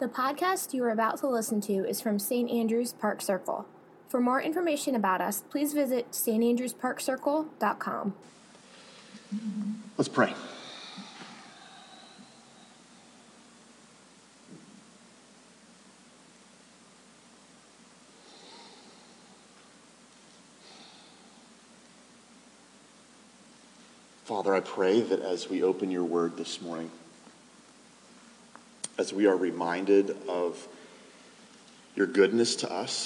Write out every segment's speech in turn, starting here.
The podcast you are about to listen to is from St. Andrews Park Circle. For more information about us, please visit standrewsparkcircle.com. Let's pray. Father, I pray that as we open your word this morning, as we are reminded of your goodness to us,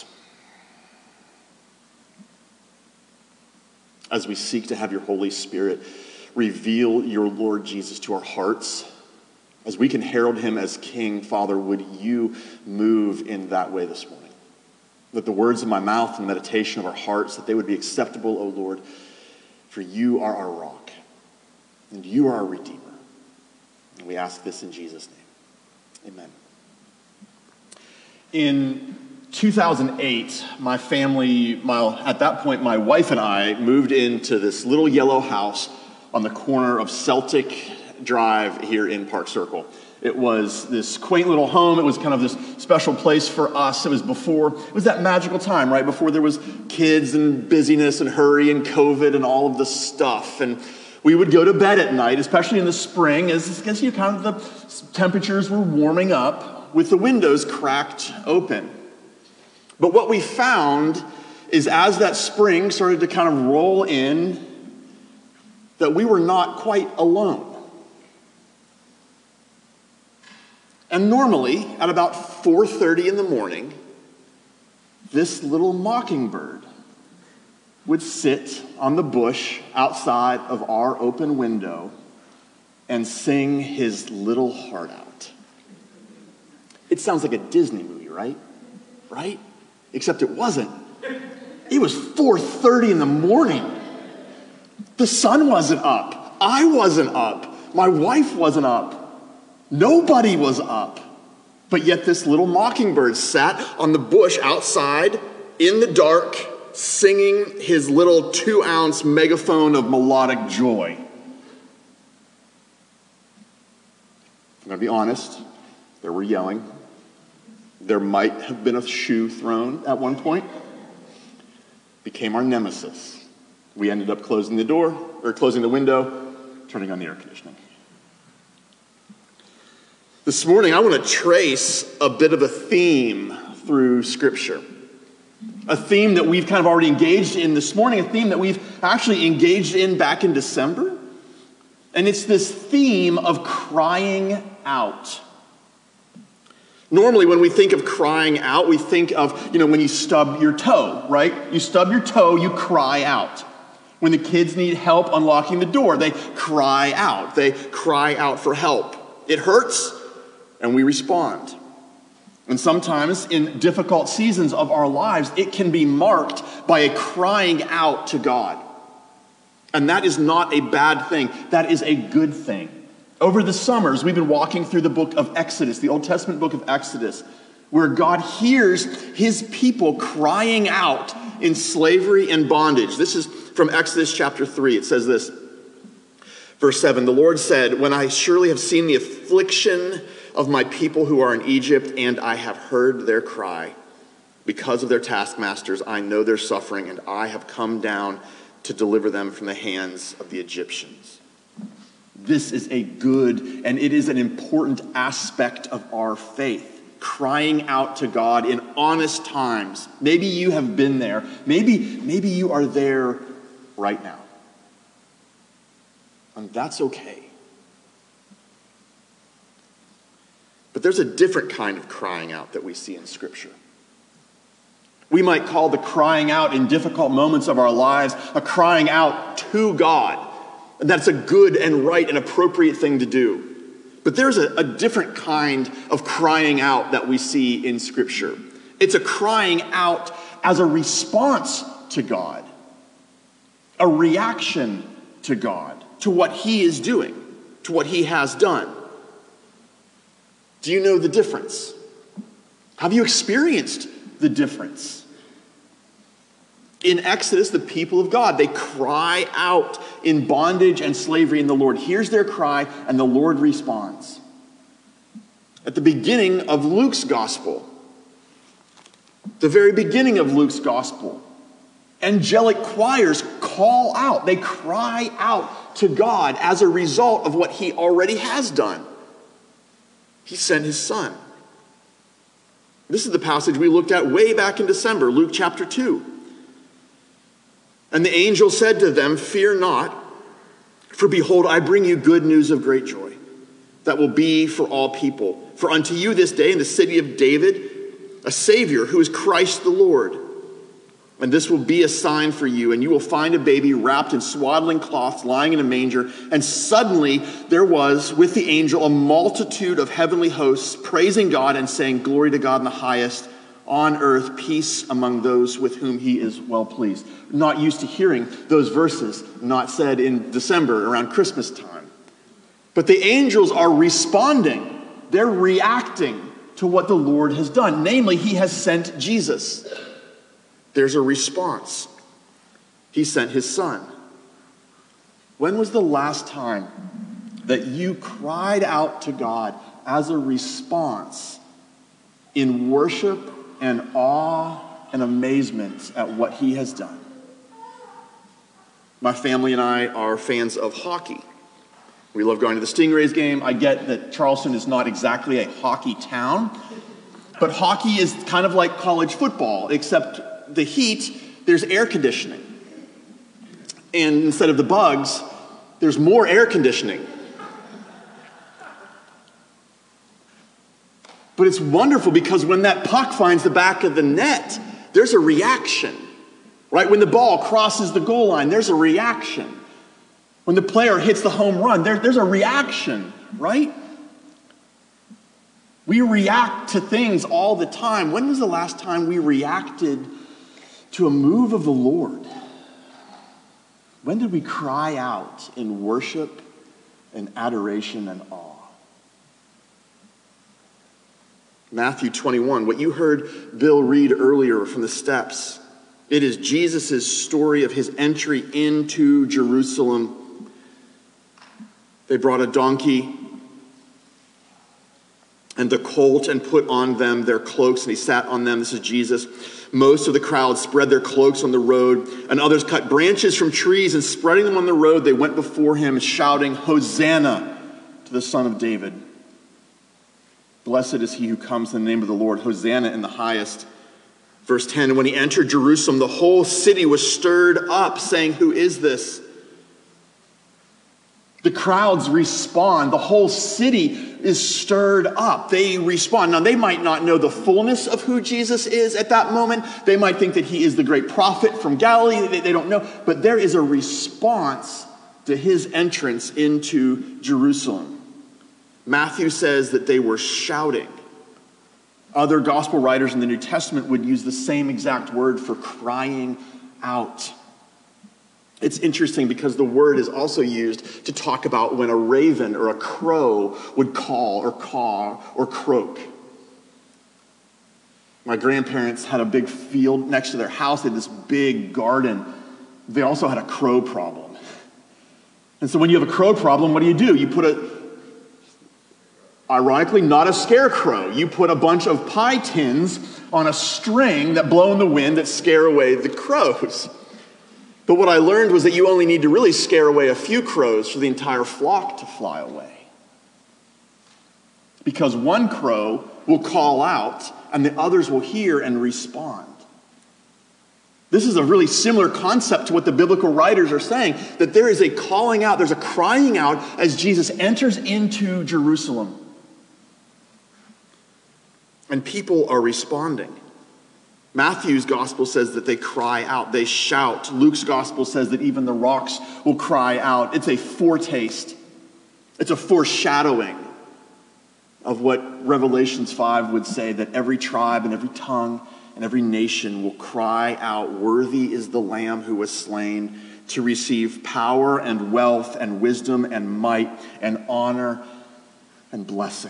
as we seek to have your Holy Spirit reveal your Lord Jesus to our hearts, as we can herald him as King, Father, would you move in that way this morning? That the words of my mouth and the meditation of our hearts, that they would be acceptable, O Lord, for you are our rock, and you are our Redeemer. And we ask this in Jesus' name. Amen. In 2008, my family, at that point, my wife and I moved into this little yellow house on the corner of Celtic Drive here in Park Circle. It was this quaint little home. It was kind of this special place for us. It was that magical time, right? Before there was kids and busyness and hurry and COVID and all of the stuff. And we would go to bed at night, especially in the spring, as kind of the temperatures were warming up, with the windows cracked open. But what we found is as that spring started to kind of roll in, that we were not quite alone. And normally, at about 4:30 in the morning, this little mockingbird would sit on the bush outside of our open window and sing his little heart out. It sounds like a Disney movie, right? Right? Except it wasn't. It was 4:30 in the morning. The sun wasn't up. I wasn't up. My wife wasn't up. Nobody was up. But yet this little mockingbird sat on the bush outside in the dark, singing his little 2-ounce megaphone of melodic joy. I'm going to be honest, there were yelling. There might have been a shoe thrown at one point. Became our nemesis. We ended up closing the window, turning on the air conditioning. This morning, I want to trace a bit of a theme through Scripture. A theme that we've kind of already engaged in this morning, a theme that we've actually engaged in back in December. And it's this theme of crying out. Normally, when we think of crying out, we think of, when you stub your toe, right? You stub your toe, you cry out. When the kids need help unlocking the door, they cry out. They cry out for help. It hurts, and we respond. And sometimes in difficult seasons of our lives, it can be marked by a crying out to God. And that is not a bad thing. That is a good thing. Over the summers, we've been walking through the book of Exodus, the Old Testament book of Exodus, where God hears his people crying out in slavery and bondage. This is from Exodus chapter 3. It says this, verse 7, "The Lord said, when I surely have seen the affliction of my people who are in Egypt, and I have heard their cry. Because of their taskmasters, I know their suffering, and I have come down to deliver them from the hands of the Egyptians." This is a good, and it is an important aspect of our faith. Crying out to God in honest times. Maybe you have been there. Maybe you are there right now. And that's okay. But there's a different kind of crying out that we see in Scripture. We might call the crying out in difficult moments of our lives a crying out to God. And that's a good and right and appropriate thing to do. But there's a different kind of crying out that we see in Scripture. It's a crying out as a response to God. A reaction to God, to what he is doing, to what he has done. Do you know the difference? Have you experienced the difference? In Exodus, the people of God, they cry out in bondage and slavery, and the Lord hears their cry, and the Lord responds. At the beginning of Luke's gospel, the very beginning of Luke's gospel, angelic choirs call out, they cry out to God as a result of what he already has done. He sent his son. This is the passage we looked at way back in December, Luke chapter 2. And the angel said to them, "Fear not, for behold, I bring you good news of great joy that will be for all people. For unto you this day in the city of David a Savior who is Christ the Lord. And this will be a sign for you, and you will find a baby wrapped in swaddling cloths lying in a manger." And suddenly there was with the angel a multitude of heavenly hosts praising God and saying, "Glory to God in the highest, on earth peace among those with whom he is well pleased." Not used to hearing those verses, not said in December around Christmas time. But the angels are responding. They're reacting to what the Lord has done. Namely, he has sent Jesus. There's a response. He sent his son. When was the last time that you cried out to God as a response in worship and awe and amazement at what he has done? My family and I are fans of hockey. We love going to the Stingrays game. I get that Charleston is not exactly a hockey town, but hockey is kind of like college football, except the heat, there's air conditioning. And instead of the bugs, there's more air conditioning. But it's wonderful because when that puck finds the back of the net, there's a reaction, right? When the ball crosses the goal line, there's a reaction. When the player hits the home run, there's a reaction, right? We react to things all the time. When was the last time we reacted to a move of the Lord? When did we cry out in worship and adoration and awe? Matthew 21, what you heard Bill read earlier from the steps, it is Jesus' story of his entry into Jerusalem. They brought a donkey and the colt and put on them their cloaks, and he sat on them. This is Jesus. Most of the crowd spread their cloaks on the road, and others cut branches from trees, and spreading them on the road, they went before him, shouting, "Hosanna to the Son of David. Blessed is he who comes in the name of the Lord. Hosanna in the highest." Verse 10, and when he entered Jerusalem, the whole city was stirred up, saying, "Who is this?" The crowds respond. The whole city is stirred up. They respond. Now, they might not know the fullness of who Jesus is at that moment. They might think that he is the great prophet from Galilee. They don't know. But there is a response to his entrance into Jerusalem. Matthew says that they were shouting. Other gospel writers in the New Testament would use the same exact word for crying out. It's interesting because the word is also used to talk about when a raven or a crow would call or caw or croak. My grandparents had a big field next to their house. They had this big garden. They also had a crow problem. And so when you have a crow problem, what do? You put ironically, not a scarecrow. You put a bunch of pie tins on a string that blow in the wind that scare away the crows. But what I learned was that you only need to really scare away a few crows for the entire flock to fly away. Because one crow will call out and the others will hear and respond. This is a really similar concept to what the biblical writers are saying, that there is a calling out, there's a crying out as Jesus enters into Jerusalem. And people are responding. Matthew's gospel says that they cry out, they shout. Luke's gospel says that even the rocks will cry out. It's a foretaste. It's a foreshadowing of what Revelations 5 would say, that every tribe and every tongue and every nation will cry out, "Worthy is the Lamb who was slain to receive power and wealth and wisdom and might and honor and blessing."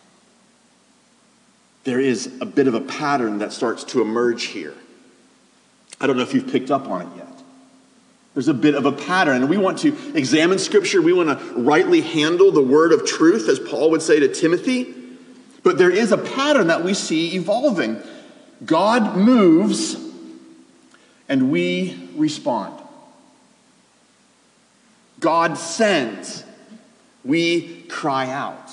There is a bit of a pattern that starts to emerge here. I don't know if you've picked up on it yet. There's a bit of a pattern, and we want to examine Scripture. We want to rightly handle the word of truth, as Paul would say to Timothy. But there is a pattern that we see evolving. God moves and we respond. God sends, we cry out.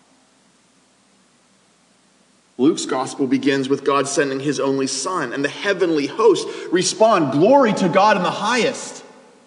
Luke's gospel begins with God sending his only Son, and the heavenly host respond, "Glory to God in the highest."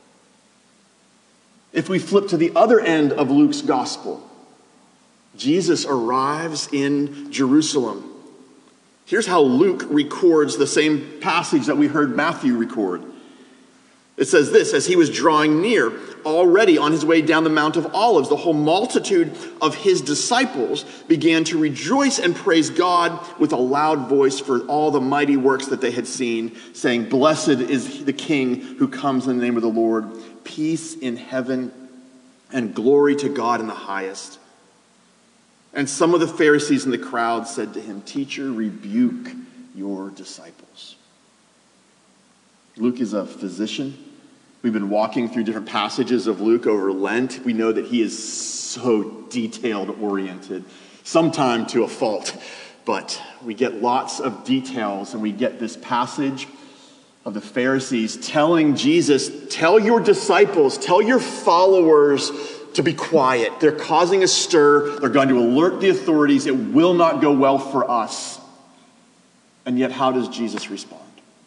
If we flip to the other end of Luke's gospel, Jesus arrives in Jerusalem. Here's how Luke records the same passage that we heard Matthew record. It says this: as he was drawing near, already on his way down the Mount of Olives, the whole multitude of his disciples began to rejoice and praise God with a loud voice for all the mighty works that they had seen, saying, "Blessed is the King who comes in the name of the Lord. Peace in heaven and glory to God in the highest." And some of the Pharisees in the crowd said to him, "Teacher, rebuke your disciples." Luke is a physician. We've been walking through different passages of Luke over Lent. We know that he is so detailed-oriented, sometimes to a fault, but we get lots of details, and we get this passage of the Pharisees telling Jesus, "Tell your disciples, tell your followers to be quiet. They're causing a stir. They're going to alert the authorities. It will not go well for us." And yet, how does Jesus respond?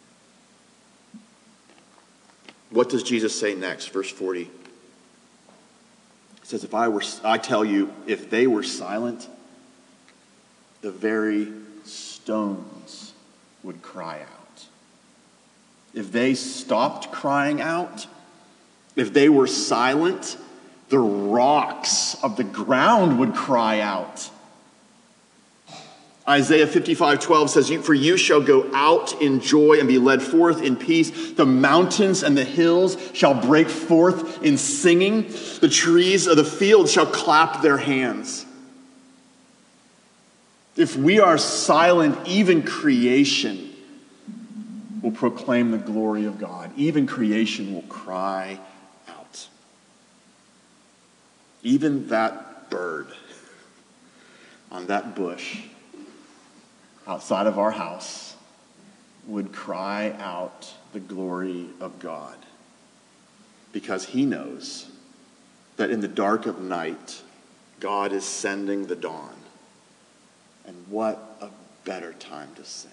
What does Jesus say next? Verse 40. It says, I tell you, if they were silent, the very stones would cry out. If they stopped crying out, if they were silent, the rocks of the ground would cry out. Isaiah 55:12 says, "For you shall go out in joy and be led forth in peace. The mountains and the hills shall break forth in singing. The trees of the field shall clap their hands." If we are silent, even creation will proclaim the glory of God. Even creation will cry out. Even that bird on that bush outside of our house would cry out the glory of God, because he knows that in the dark of night, God is sending the dawn. And what a better time to sing.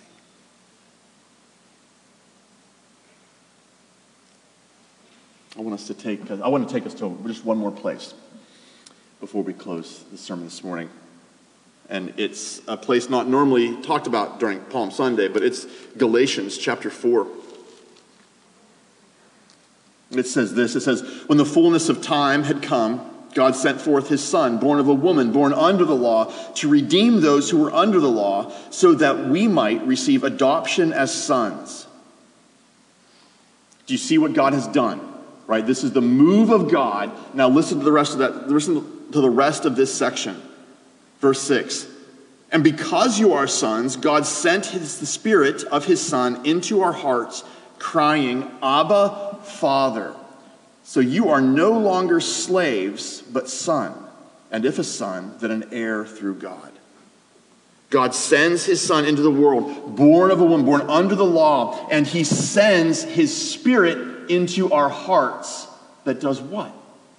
I want to take us to just one more place before we close the sermon this morning. And it's a place not normally talked about during Palm Sunday, but it's Galatians chapter 4. It says this, it says, "When the fullness of time had come, God sent forth his Son, born of a woman, born under the law, to redeem those who were under the law, so that we might receive adoption as sons." Do you see what God has done? Right? This is the move of God. Now listen to the rest of that. Listen to the rest of this section. Verse 6, "And because you are sons, God sent the Spirit of his Son into our hearts, crying, 'Abba, Father.' So you are no longer slaves, but son, and if a son, then an heir through God." God sends his Son into the world, born of a woman, born under the law, and he sends his Spirit into our hearts. That does what?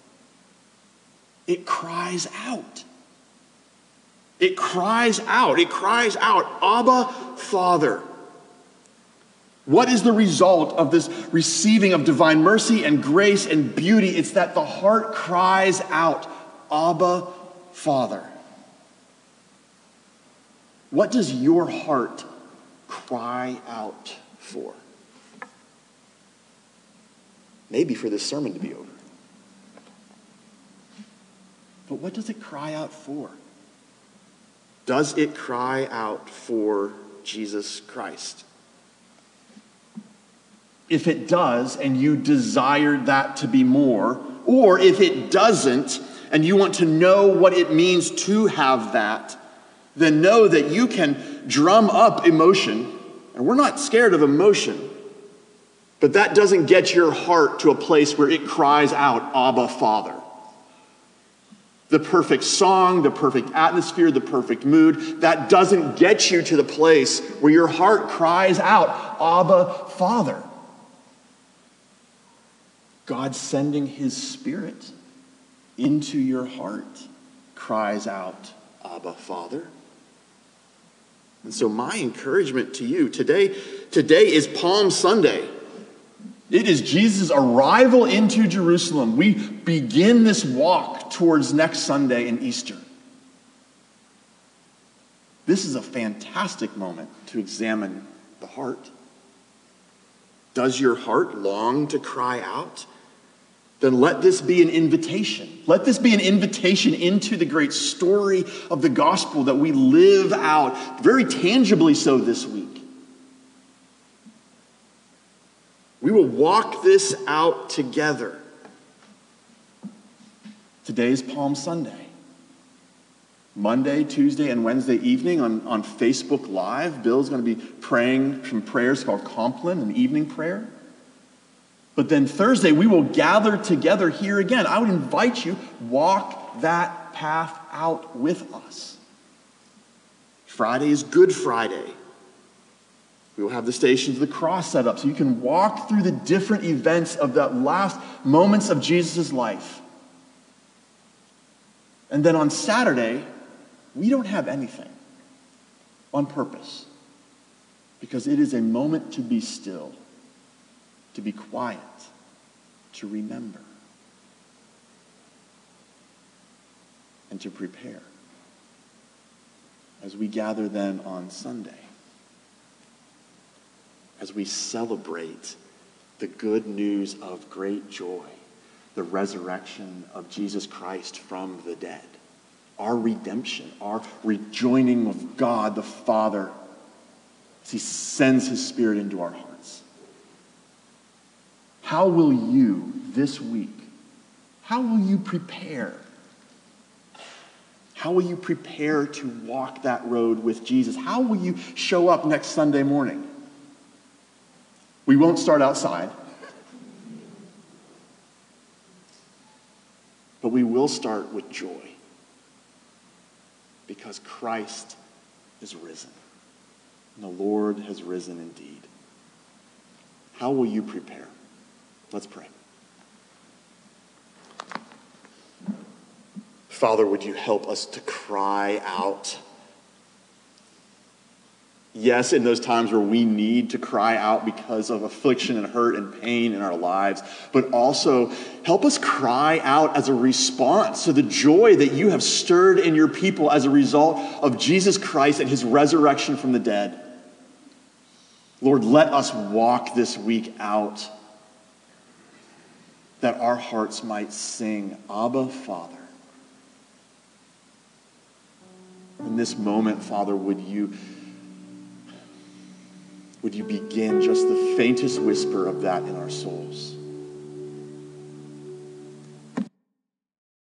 It cries out. It cries out. It cries out, "Abba, Father." What is the result of this receiving of divine mercy and grace and beauty? It's that the heart cries out, "Abba, Father." What does your heart cry out for? Maybe for this sermon to be over. But what does it cry out for? Does it cry out for Jesus Christ? If it does, and you desire that to be more, or if it doesn't, and you want to know what it means to have that, then know that you can drum up emotion, and we're not scared of emotion, but that doesn't get your heart to a place where it cries out, "Abba, Father." the perfect song, the perfect atmosphere, the perfect mood. That doesn't get you to the place where your heart cries out, Abba, Father. God sending his Spirit into your heart cries out, Abba, Father. And so my encouragement to you today is Palm Sunday. It is Jesus' arrival into Jerusalem. We begin this walk towards next Sunday and Easter. This is a fantastic moment to examine the heart. Does your heart long to cry out? Then let this be an invitation. Let this be an invitation into the great story of the gospel that we live out very tangibly so this week. We will walk this out together. Today's Palm Sunday. Monday, Tuesday, and Wednesday evening on Facebook Live, Bill's going to be praying some prayers called Compline, an evening prayer. But then Thursday, we will gather together here again. I would invite you, walk that path out with us. Friday is Good Friday. We will have the Stations of the Cross set up so you can walk through the different events of the last moments of Jesus' life. And then on Saturday, we don't have anything on purpose because it is a moment to be still, to be quiet, to remember, and to prepare as we gather then on Sunday, as we celebrate the good news of great joy, the resurrection of Jesus Christ from the dead, our redemption, our rejoining with God the Father as he sends his Spirit into our hearts. How will you this week, how will you prepare? How will you prepare to walk that road with Jesus? How will you show up next Sunday morning? We won't start outside, but we will start with joy because Christ is risen and the Lord has risen indeed. How will you prepare? Let's pray. Father, would you help us to cry out? Yes, in those times where we need to cry out because of affliction and hurt and pain in our lives, but also help us cry out as a response to the joy that you have stirred in your people as a result of Jesus Christ and his resurrection from the dead. Lord, let us walk this week out that our hearts might sing, Abba, Father. In this moment, Father, would you begin just the faintest whisper of that in our souls?